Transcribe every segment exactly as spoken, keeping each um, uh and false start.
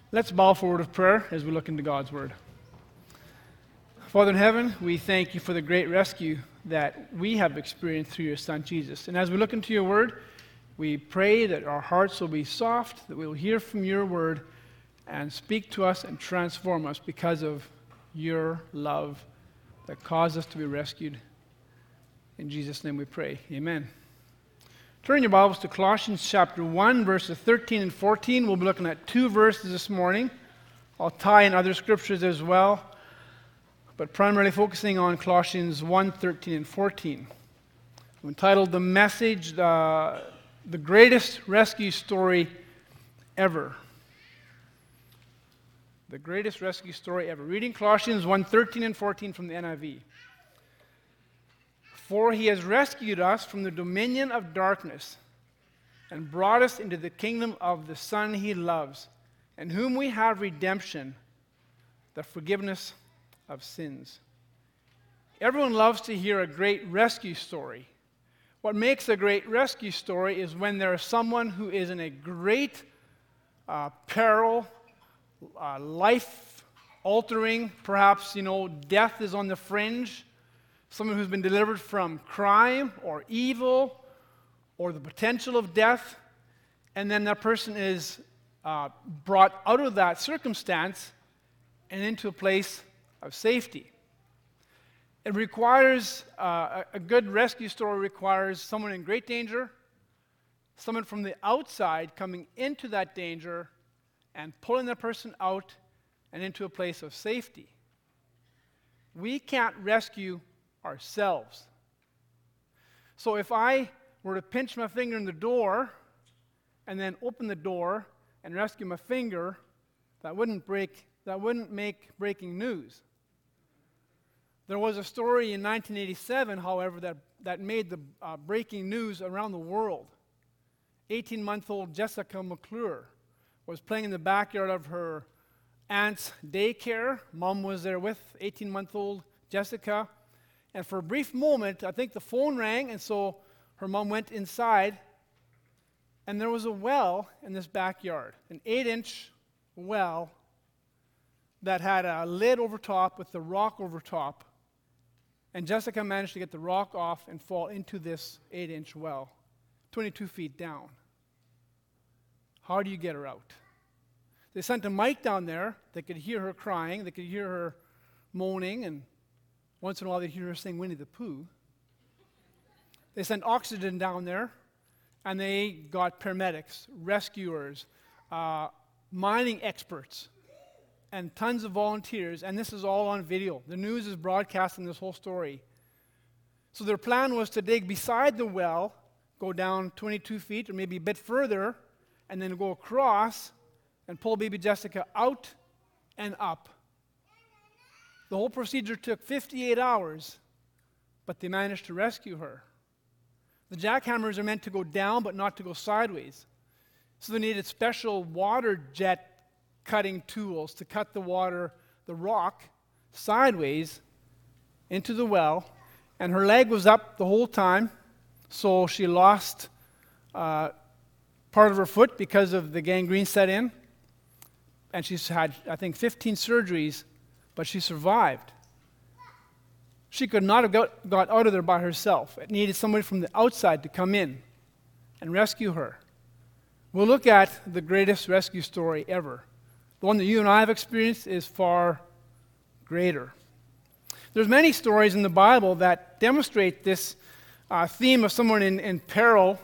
Let's bow for a word of prayer as we look into God's Word. Father in heaven, we thank you for the great rescue that we have experienced through your Son, Jesus. And as we look into your Word, we pray that our hearts will be soft, that we will hear from your Word and speak to us and transform us because of your love that caused us to be rescued. In Jesus' name we pray. Amen. Turn your Bibles to Colossians chapter one, verses thirteen and fourteen. We'll be looking at two verses this morning. I'll tie in other scriptures as well, but primarily focusing on Colossians one, thirteen and fourteen. I'm entitled The Message, the, the Greatest Rescue Story Ever. The greatest rescue story ever. Reading Colossians one, thirteen and fourteen from the N I V. For he has rescued us from the dominion of darkness and brought us into the kingdom of the Son he loves, in whom we have redemption, the forgiveness of sins. Everyone loves to hear a great rescue story. What makes a great rescue story is when there is someone who is in a great uh, peril, uh, life-altering, perhaps, you know, death is on the fringe. Someone who's been delivered from crime or evil or the potential of death, and then that person is uh, brought out of that circumstance and into a place of safety. It requires, uh, a good rescue story requires someone in great danger, someone from the outside coming into that danger and pulling that person out and into a place of safety. We can't rescue ourselves. So if I were to pinch my finger in the door and then open the door and rescue my finger, that wouldn't break that wouldn't make breaking news. There was a story in nineteen eighty-seven, however, that, that made the uh, breaking news around the world. eighteen-month-old Jessica McClure was playing in the backyard of her aunt's daycare. Mom was there with eighteen-month-old Jessica. And for a brief moment, I think the phone rang, and so her mom went inside, and there was a well in this backyard, an eight-inch well that had a lid over top with the rock over top. And Jessica managed to get the rock off and fall into this eight-inch well, twenty-two feet down. How do you get her out? They sent a mic down there. They could hear her crying. They could hear her moaning, and once in a while, they'd hear her sing Winnie the Pooh. They sent oxygen down there, and they got paramedics, rescuers, uh, mining experts, and tons of volunteers, and this is all on video. The news is broadcasting this whole story. So their plan was to dig beside the well, go down twenty-two feet, or maybe a bit further, and then go across and pull baby Jessica out and up. The whole procedure took fifty-eight hours, but they managed to rescue her. The jackhammers are meant to go down, but not to go sideways. So they needed special water jet cutting tools to cut the water, the rock, sideways into the well. And her leg was up the whole time, so she lost uh, part of her foot because of the gangrene set in. And she's had, I think, fifteen surgeries, but she survived. She could not have got, got out of there by herself. It needed somebody from the outside to come in and rescue her. We'll look at the greatest rescue story ever. The one that you and I have experienced is far greater. There's many stories in the Bible that demonstrate this uh, theme of someone in, in peril,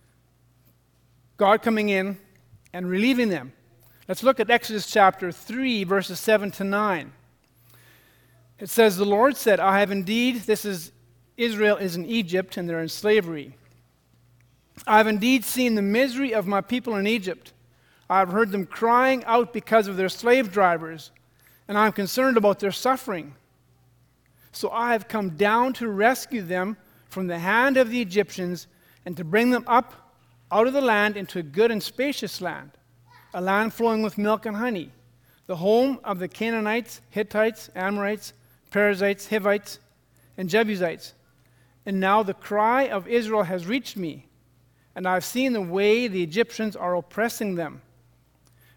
God coming in and relieving them. Let's look at Exodus chapter three, verses seven to nine. It says, the Lord said, I have indeed, this is, Israel is in Egypt and they're in slavery. I have indeed seen the misery of my people in Egypt. I have heard them crying out because of their slave drivers, and I am concerned about their suffering. So I have come down to rescue them from the hand of the Egyptians and to bring them up out of the land into a good and spacious land, a land flowing with milk and honey, the home of the Canaanites, Hittites, Amorites, Perizzites, Hivites, and Jebusites. And now the cry of Israel has reached me, and I have seen the way the Egyptians are oppressing them.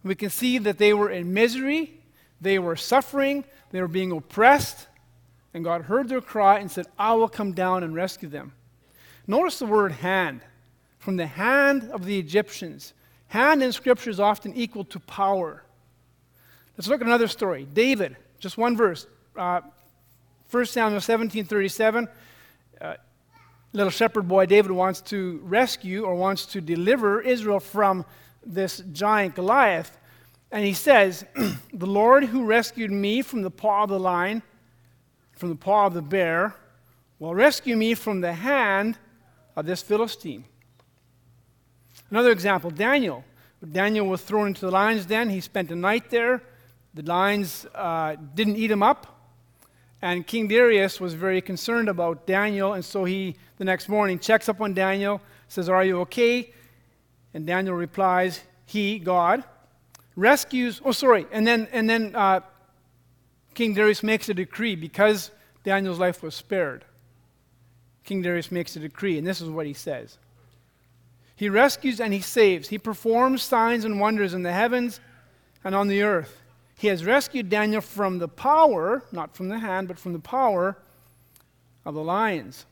We can see that they were in misery, they were suffering, they were being oppressed, and God heard their cry and said, I will come down and rescue them. Notice the word hand. From the hand of the Egyptians. Hand in Scripture is often equal to power. Let's look at another story. David, just one verse. Uh, First Samuel seventeen thirty-seven. Uh, little shepherd boy David wants to rescue or wants to deliver Israel from this giant Goliath. And he says, the Lord who rescued me from the paw of the lion, from the paw of the bear, will rescue me from the hand of this Philistine. Another example, Daniel. Daniel was thrown into the lion's den. He spent a night there. The lions uh, didn't eat him up. And King Darius was very concerned about Daniel, and so he, the next morning, checks up on Daniel, says, are you okay? And Daniel replies, he, God, rescues, oh, sorry, and then, and then uh, King Darius makes a decree because Daniel's life was spared. King Darius makes a decree, and this is what he says. He rescues and he saves. He performs signs and wonders in the heavens and on the earth. He has rescued Daniel from the power, not from the hand, but from the power of the lions.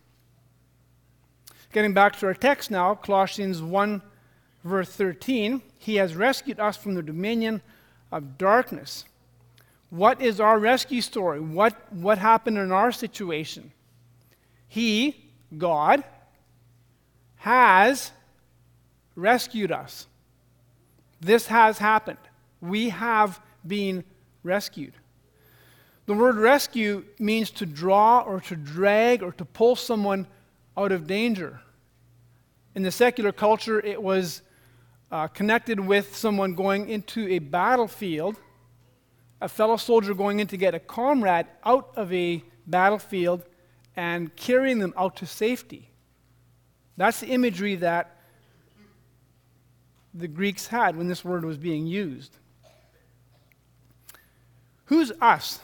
Getting back to our text now, Colossians one, verse thirteen. He has rescued us from the dominion of darkness. What is our rescue story? What, what happened in our situation? He, God, has rescued us. This has happened. We have been rescued. The word rescue means to draw or to drag or to pull someone out of danger. In the secular culture, it was uh, connected with someone going into a battlefield, a fellow soldier going in to get a comrade out of a battlefield and carrying them out to safety. That's the imagery that the Greeks had when this word was being used. Who's us?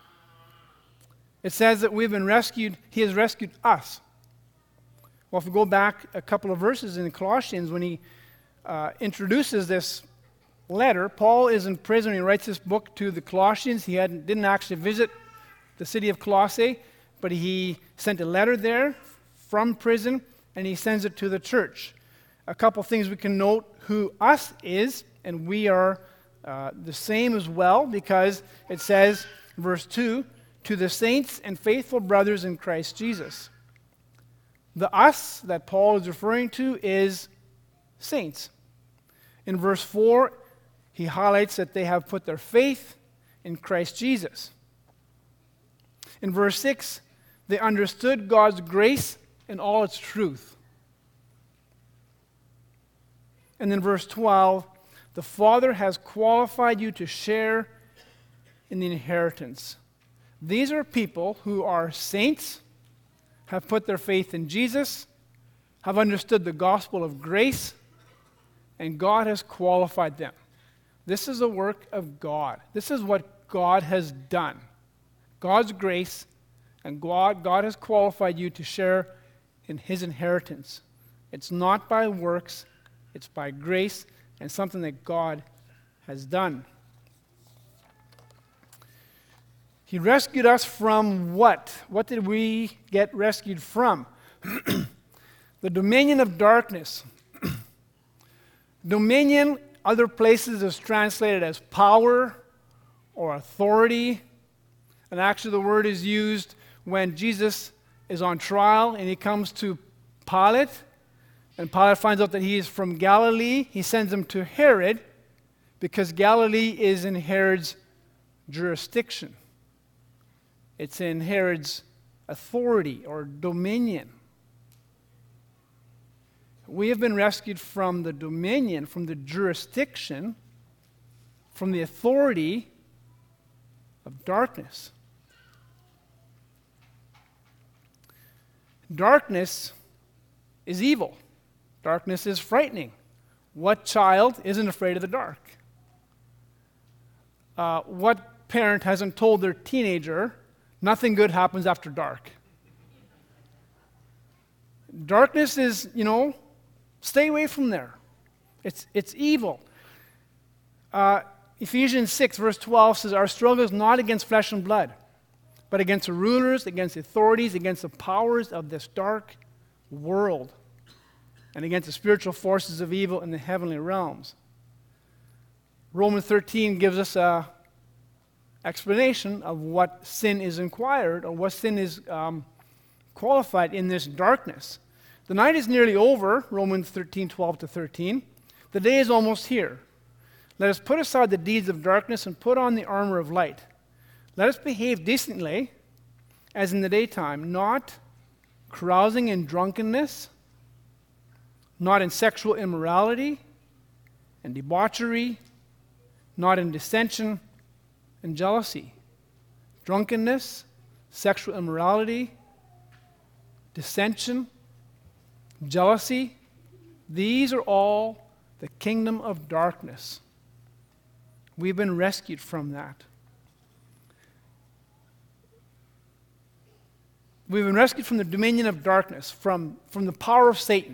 It says that we've been rescued. He has rescued us. Well, if we go back a couple of verses in Colossians, when he uh, introduces this letter, Paul is in prison. He writes this book to the Colossians. He hadn't, didn't actually visit the city of Colossae, but he sent a letter there from prison, and he sends it to the church. A couple things we can note who us is, and we are uh, the same as well, because it says, verse two, to the saints and faithful brothers in Christ Jesus. The us that Paul is referring to is saints. In verse four, he highlights that they have put their faith in Christ Jesus. In verse six, they understood God's grace in all its truth. And then verse twelve, the Father has qualified you to share in the inheritance. These are people who are saints, have put their faith in Jesus, have understood the gospel of grace, and God has qualified them. This is the work of God. This is what God has done. God's grace, and God, God has qualified you to share in His inheritance. It's not by works, it's by grace, and something that God has done. He rescued us from what? What did we get rescued from? The dominion of darkness. Dominion, other places, is translated as power or authority. And actually, the word is used when Jesus is on trial and he comes to Pilate. And Pilate finds out that he is from Galilee. He sends him to Herod because Galilee is in Herod's jurisdiction. It's in Herod's authority or dominion. We have been rescued from the dominion, from the jurisdiction, from the authority of darkness. Darkness is evil. Darkness is frightening. What child isn't afraid of the dark? Uh, what parent hasn't told their teenager, nothing good happens after dark? Darkness is, you know, stay away from there. It's, it's evil. Uh, Ephesians six, verse twelve says, our struggle is not against flesh and blood, but against the rulers, against the authorities, against the powers of this dark world, and against the spiritual forces of evil in the heavenly realms. Romans thirteen gives us an explanation of what sin is inquired, or what sin is um, qualified in this darkness. The night is nearly over, Romans thirteen, twelve to thirteen. The day is almost here. Let us put aside the deeds of darkness and put on the armor of light. Let us behave decently, as in the daytime, not carousing in drunkenness, not in sexual immorality and debauchery, not in dissension and jealousy. Drunkenness, sexual immorality, dissension, jealousy, these are all the kingdom of darkness. We've been rescued from that. We've been rescued from the dominion of darkness, from, from the power of Satan.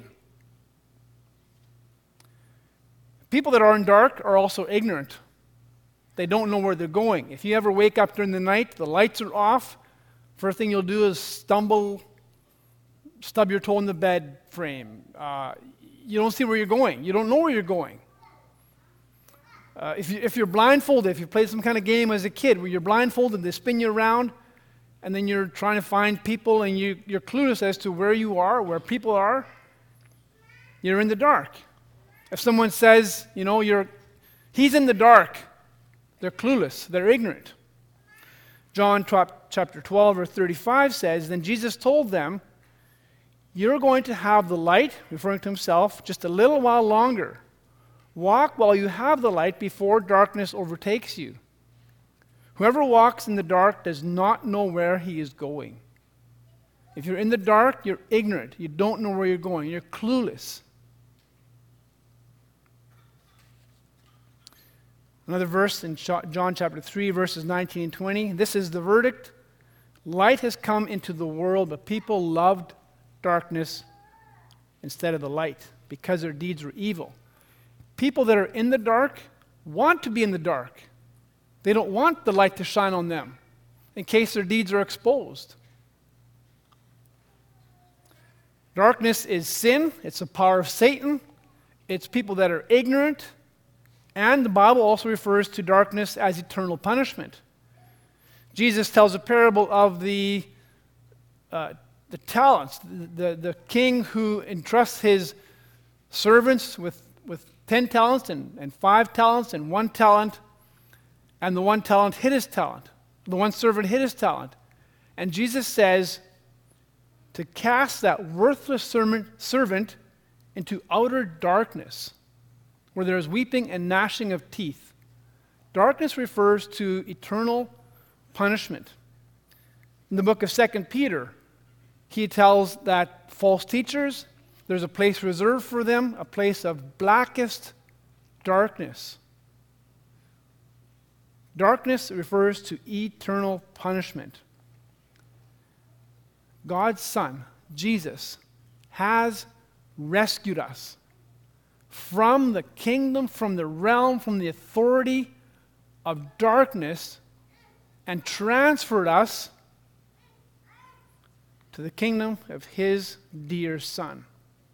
People that are in dark are also ignorant. They don't know where they're going. If you ever wake up during the night, the lights are off, first thing you'll do is stumble, stub your toe in the bed frame. Uh, you don't see where you're going. You don't know where you're going. Uh, if, you, if you're blindfolded, if you played some kind of game as a kid where you're blindfolded, they spin you around, and then you're trying to find people, and you, you're clueless as to where you are, where people are, you're in the dark. If someone says, you know, you're, he's in the dark, they're clueless, they're ignorant. John chapter twelve, verse thirty-five says, then Jesus told them, you're going to have the light, referring to himself, just a little while longer. Walk while you have the light before darkness overtakes you. Whoever walks in the dark does not know where he is going. If you're in the dark, you're ignorant. You don't know where you're going. You're clueless. Another verse in John chapter three, verses nineteen and twenty. This is the verdict. Light has come into the world, but people loved darkness instead of the light because their deeds were evil. People that are in the dark want to be in the dark. They don't want the light to shine on them in case their deeds are exposed. Darkness is sin. It's the power of Satan. It's people that are ignorant. And the Bible also refers to darkness as eternal punishment. Jesus tells a parable of the, uh, the talents, the, the, the king who entrusts his servants with, with ten talents and, and five talents and one talent, and the one talent hid his talent. The one servant hid his talent. And Jesus says to cast that worthless servant into outer darkness, where there is weeping and gnashing of teeth. Darkness refers to eternal punishment. In the book of Second Peter, he tells that false teachers, there's a place reserved for them, a place of blackest darkness. Darkness refers to eternal punishment. God's Son, Jesus, has rescued us from the kingdom, from the realm, from the authority of darkness, and transferred us to the kingdom of his dear Son.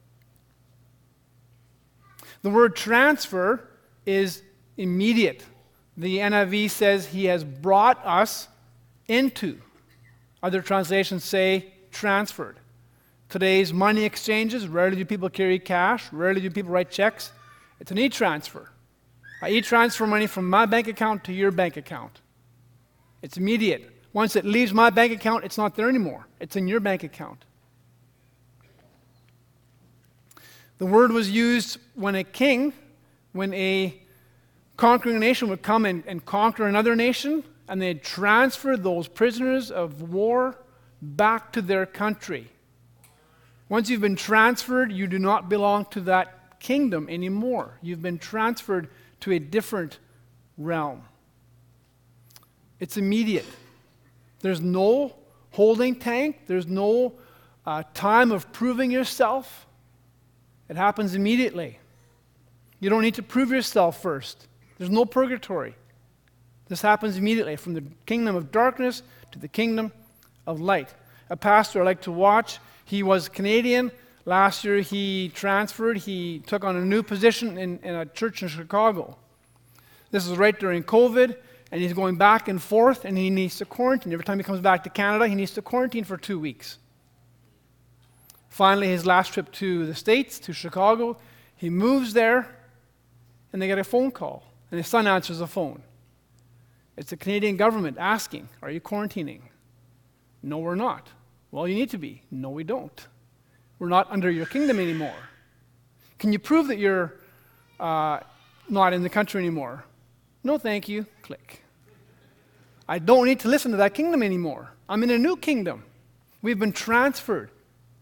The word transfer is immediate. The N I V says he has brought us into. Other translations say transferred. Today's money exchanges, rarely do people carry cash, rarely do people write checks. It's an e-transfer. I e-transfer money from my bank account to your bank account. It's immediate. Once it leaves my bank account, it's not there anymore. It's in your bank account. The word was used when a king, when a conquering nation would come and, and conquer another nation, and they'd transfer those prisoners of war back to their country. Once you've been transferred, you do not belong to that kingdom anymore. You've been transferred to a different realm. It's immediate. There's no holding tank. There's no uh, time of proving yourself. It happens immediately. You don't need to prove yourself first. There's no purgatory. This happens immediately from the kingdom of darkness to the kingdom of light. A pastor I like to watch, he was Canadian. Last year he transferred. He took on a new position in, in a church in Chicago. This is right during COVID, and he's going back and forth, and he needs to quarantine. Every time he comes back to Canada, he needs to quarantine for two weeks. Finally, his last trip to the States, to Chicago, he moves there, and they get a phone call, and his son answers the phone. It's the Canadian government asking, are you quarantining? No, we're not. Well, you need to be. No, we don't. We're not under your kingdom anymore. Can you prove that you're uh, not in the country anymore? No, thank you. Click. I don't need to listen to that kingdom anymore. I'm in a new kingdom. We've been transferred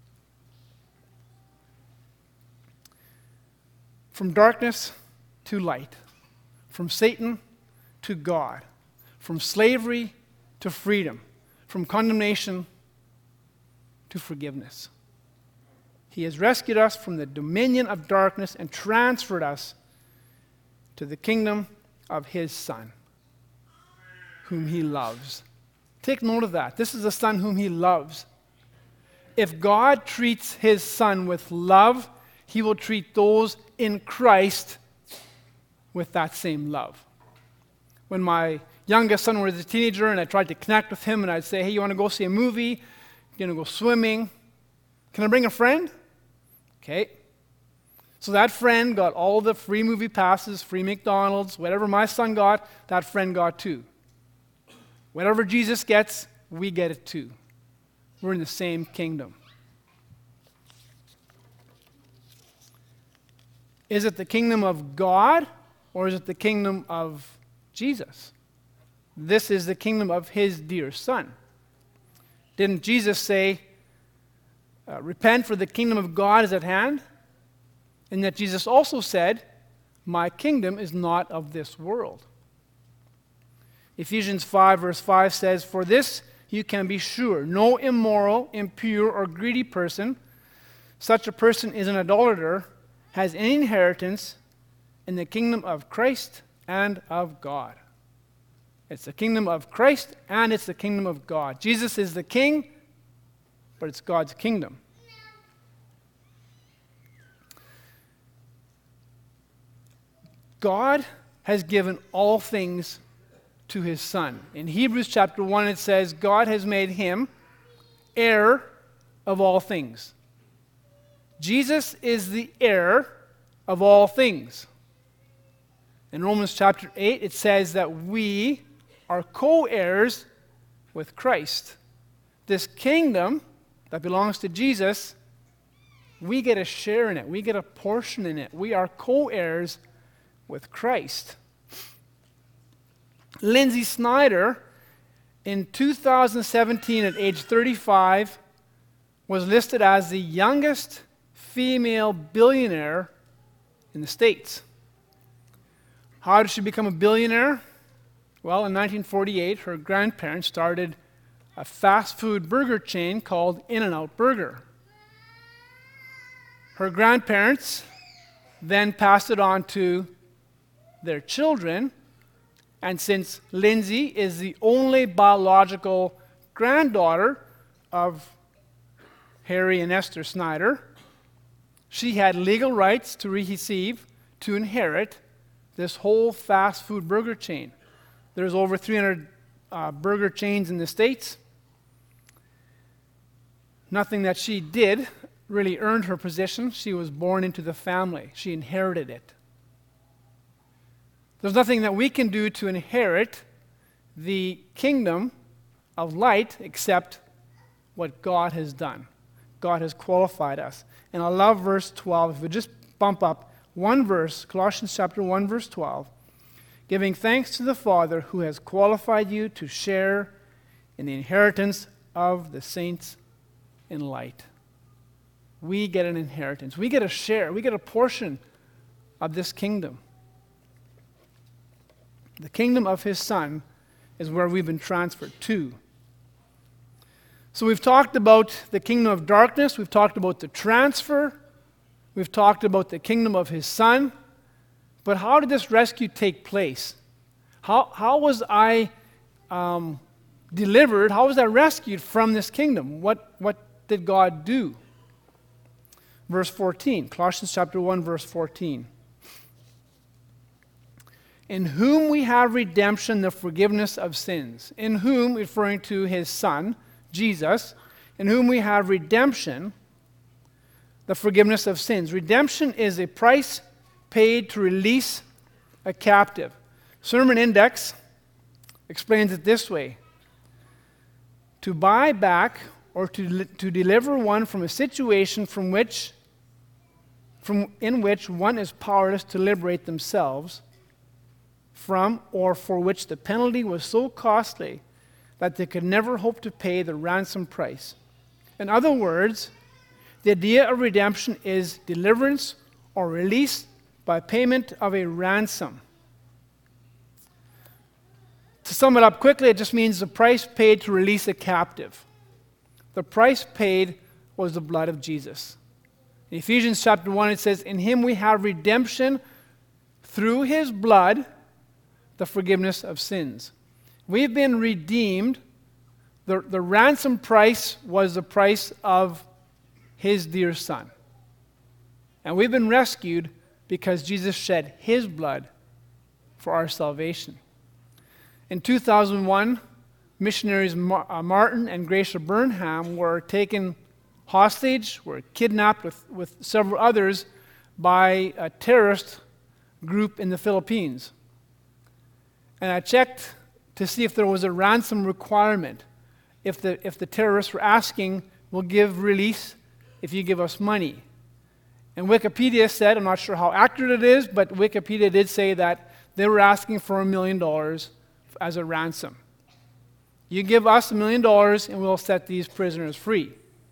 from darkness to light, from Satan to God, from slavery to freedom, from condemnation to forgiveness. He has rescued us from the dominion of darkness and transferred us to the kingdom of his Son, whom he loves. Take note of that. This is the Son whom he loves. If God treats his Son with love, he will treat those in Christ with that same love. When my youngest son was a teenager and I tried to connect with him and I'd say, hey, you want to go see a movie? You want to go swimming? Can I bring a friend? Okay. So that friend got all the free movie passes, free McDonald's, whatever my son got, that friend got too. Whatever Jesus gets, we get it too. We're in the same kingdom. Is it the kingdom of God or is it the kingdom of Jesus? This is the kingdom of his dear Son. Didn't Jesus say, uh, repent for the kingdom of God is at hand? And that Jesus also said, my kingdom is not of this world. Ephesians five verse five says, for this you can be sure, no immoral, impure, or greedy person, such a person is an idolater, has any inheritance in the kingdom of Christ and of God. It's the kingdom of Christ and it's the kingdom of God. Jesus is the king, but it's God's kingdom. God has given all things to his Son. In Hebrews chapter one it says, God has made him heir of all things. Jesus is the heir of all things. In Romans chapter eight it says that we are co-heirs with Christ. This kingdom that belongs to Jesus, we get a share in it. We get a portion in it. We are co-heirs with Christ. Lindsay Snyder, in two thousand seventeen at age thirty-five, was listed as the youngest female billionaire in the States. How did she become a billionaire? Well, in nineteen forty-eight, her grandparents started a fast food burger chain called In-N-Out Burger. Her grandparents then passed it on to their children, and since Lindsay is the only biological granddaughter of Harry and Esther Snyder, she had legal rights to receive, to inherit this whole fast food burger chain. There's over three hundred uh, burger chains in the States. Nothing that she did really earned her position. She was born into the family. She inherited it. There's nothing that we can do to inherit the kingdom of light except what God has done. God has qualified us. And I love verse twelve. If we just bump up one verse, Colossians chapter one, verse twelve. Giving thanks to the Father who has qualified you to share in the inheritance of the saints in light. We get an inheritance. We get a share. We get a portion of this kingdom. The kingdom of his Son is where we've been transferred to. So we've talked about the kingdom of darkness. We've talked about the transfer. We've talked about the kingdom of his Son. But how did this rescue take place? How, how was I um, delivered? How was I rescued from this kingdom? What, what did God do? Verse fourteen, Colossians chapter one, verse fourteen. In whom we have redemption, the forgiveness of sins. In whom, referring to his Son, Jesus, in whom we have redemption, the forgiveness of sins. Redemption is a price paid to release a captive. Sermon Index explains it this way: to buy back or to, to deliver one from a situation from which, from, in which one is powerless to liberate themselves from, or for which the penalty was so costly that they could never hope to pay the ransom price. In other words, the idea of redemption is deliverance or release by payment of a ransom. To sum it up quickly, it just means the price paid to release a captive. The price paid was the blood of Jesus. In Ephesians chapter one, it says, in him we have redemption through his blood, the forgiveness of sins. We've been redeemed. The, the ransom price was the price of his dear Son. And we've been rescued because Jesus shed his blood for our salvation. In two thousand one, missionaries Mar- uh, Martin and Gracia Burnham were taken hostage, were kidnapped with, with several others by a terrorist group in the Philippines. And I checked to see if there was a ransom requirement. If the, if the terrorists were asking, we'll give release if you give us money. And Wikipedia said, I'm not sure how accurate it is, but Wikipedia did say that they were asking for a million dollars as a ransom. You give us a million dollars and we'll set these prisoners free.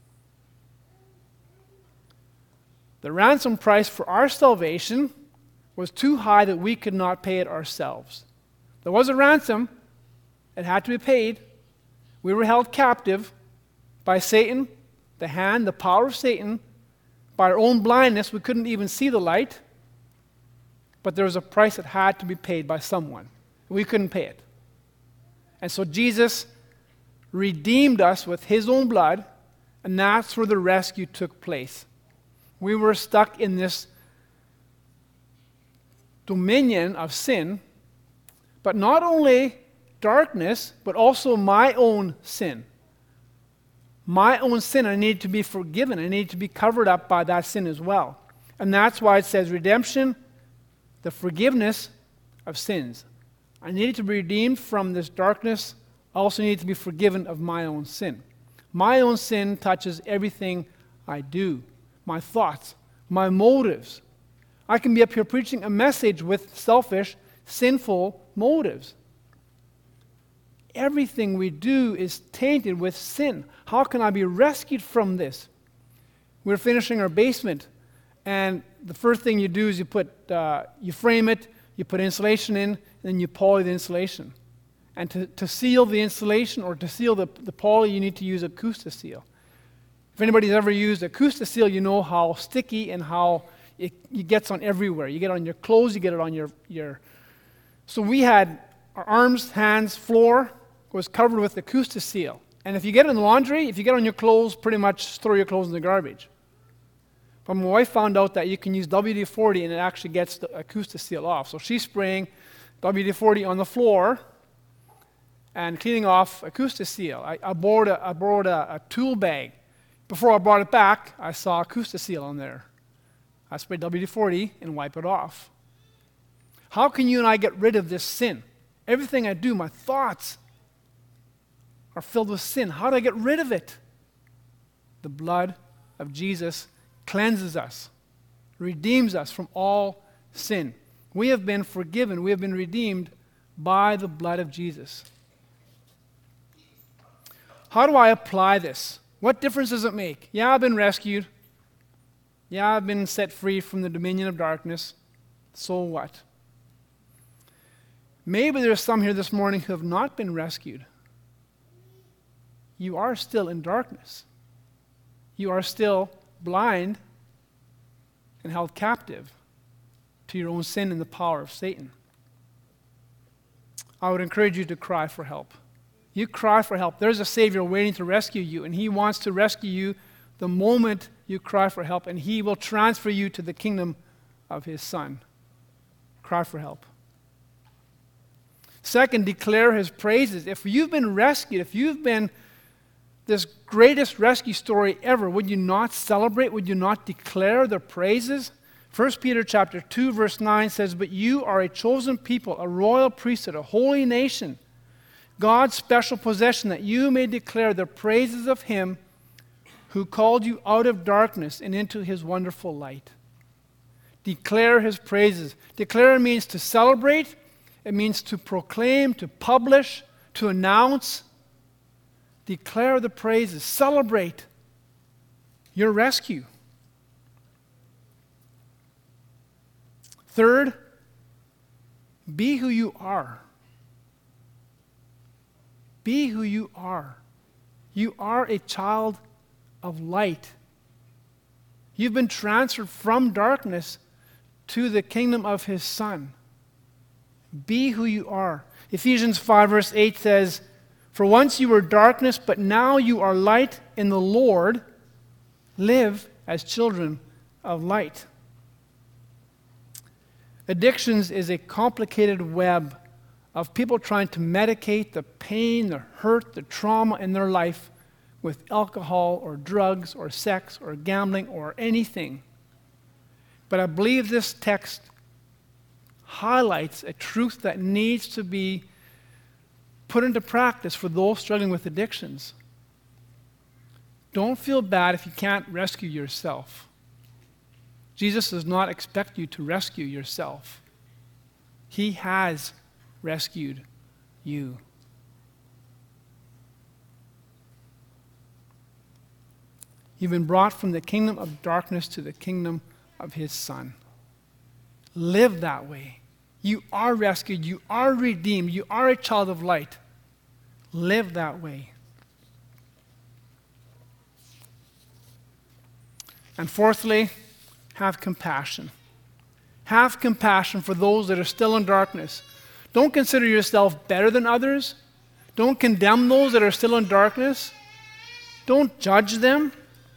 The ransom price for our salvation was too high that we could not pay it ourselves. There was a ransom. It had to be paid. We were held captive by Satan, the hand, the power of Satan. By our own blindness, we couldn't even see the light. But there was a price that had to be paid by someone. We couldn't pay it. And so Jesus redeemed us with his own blood, and that's where the rescue took place. We were stuck in this dominion of sin, but not only darkness, but also my own sin. My own sin, I need to be forgiven. I need to be covered up by that sin as well. And that's why it says redemption, the forgiveness of sins. I need to be redeemed from this darkness. I also need to be forgiven of my own sin. My own sin touches everything I do, my thoughts, my motives. I can be up here preaching a message with selfish, sinful motives. Everything we do is tainted with sin. How can I be rescued from this? We're finishing our basement, and the first thing you do is you put, uh, you frame it, you put insulation in, and then you poly the insulation. And to, to seal the insulation or to seal the, the poly, you need to use Acousti-Seal. If anybody's ever used Acousti-Seal, you know how sticky and how it, it gets on everywhere. You get it on your clothes, you get it on your, your... So we had our arms, hands, floor was covered with Acousti-Seal. And if you get it in the laundry, if you get it on your clothes, pretty much throw your clothes in the garbage. But my wife found out that you can use W D forty and it actually gets the Acousti-Seal off. So she's spraying W D forty on the floor and cleaning off Acousti-Seal. I, I borrowed, a, I borrowed a, a tool bag. Before I brought it back, I saw Acousti-Seal on there. I sprayed W D forty and wipe it off. How can you and I get rid of this sin? Everything I do, my thoughts, are filled with sin. How do I get rid of it? The blood of Jesus cleanses us, redeems us from all sin. We have been forgiven. We have been redeemed by the blood of Jesus. How do I apply this? What difference does it make? Yeah, I've been rescued. Yeah, I've been set free from the dominion of darkness. So what? Maybe there's some here this morning who have not been rescued. You are still in darkness. You are still blind and held captive. to your own sin and the power of Satan. I would encourage you to cry for help. You cry for help. There's a Savior waiting to rescue you, and He wants to rescue you the moment you cry for help, and He will transfer you to the kingdom of His Son. Cry for help. Second, declare His praises. If you've been rescued, if you've been this greatest rescue story ever, would you not celebrate? Would you not declare the praises? First Peter chapter two, verse nine says, "But you are a chosen people, a royal priesthood, a holy nation, God's special possession, that you may declare the praises of Him who called you out of darkness and into His wonderful light." Declare His praises. Declare means to celebrate. It means to proclaim, to publish, to announce. Declare the praises. Celebrate your rescue. Third, be who you are. Be who you are. You are a child of light. You've been transferred from darkness to the kingdom of His Son. Be who you are. Ephesians five, verse eight says, "For once you were darkness, but now you are light in the Lord. Live as children of light." Addictions is a complicated web of people trying to medicate the pain, the hurt, the trauma in their life with alcohol or drugs or sex or gambling or anything. But I believe this text highlights a truth that needs to be put into practice for those struggling with addictions. Don't feel bad if you can't rescue yourself. Jesus does not expect you to rescue yourself. He has rescued you. You've been brought from the kingdom of darkness to the kingdom of His Son. Live that way. You are rescued. You are redeemed. You are a child of light. Live that way. And fourthly, have compassion. Have compassion for those that are still in darkness. Don't consider yourself better than others. Don't condemn those that are still in darkness. Don't judge them.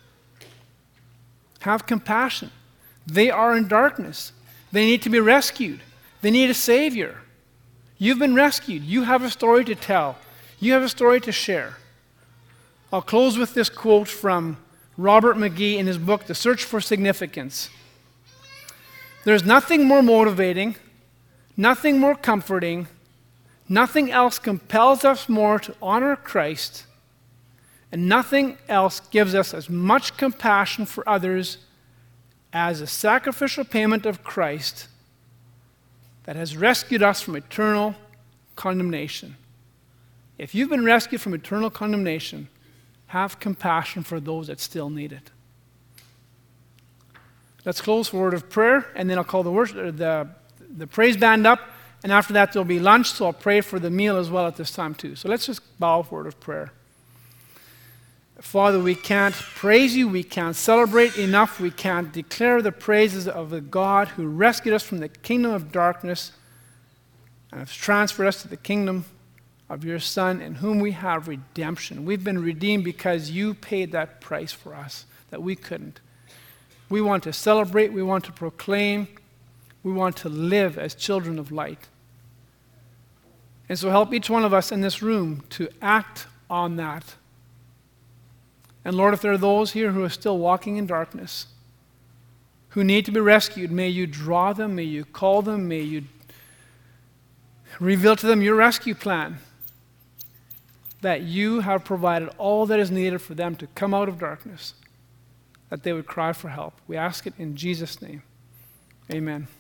Have compassion. They are in darkness. They need to be rescued. They need a Savior. You've been rescued. You have a story to tell. You have a story to share. I'll close with this quote from Robert McGee in his book, The Search for Significance. "There's nothing more motivating, nothing more comforting, nothing else compels us more to honor Christ, and nothing else gives us as much compassion for others as a sacrificial payment of Christ that has rescued us from eternal condemnation." If you've been rescued from eternal condemnation, have compassion for those that still need it. Let's close for a word of prayer, and then I'll call the, worship, the, the praise band up, and after that there'll be lunch, so I'll pray for the meal as well at this time too. So let's just bow for a word of prayer. Father, we can't praise you, we can't celebrate enough, we can't declare the praises of the God who rescued us from the kingdom of darkness and has transferred us to the kingdom of your Son, in whom we have redemption. We've been redeemed because you paid that price for us that we couldn't. We want to celebrate, we want to proclaim, we want to live as children of light. And so help each one of us in this room to act on that. And Lord, if there are those here who are still walking in darkness, who need to be rescued, may you draw them, may you call them, may you reveal to them your rescue plan, that you have provided all that is needed for them to come out of darkness, that they would cry for help. We ask it in Jesus' name. Amen.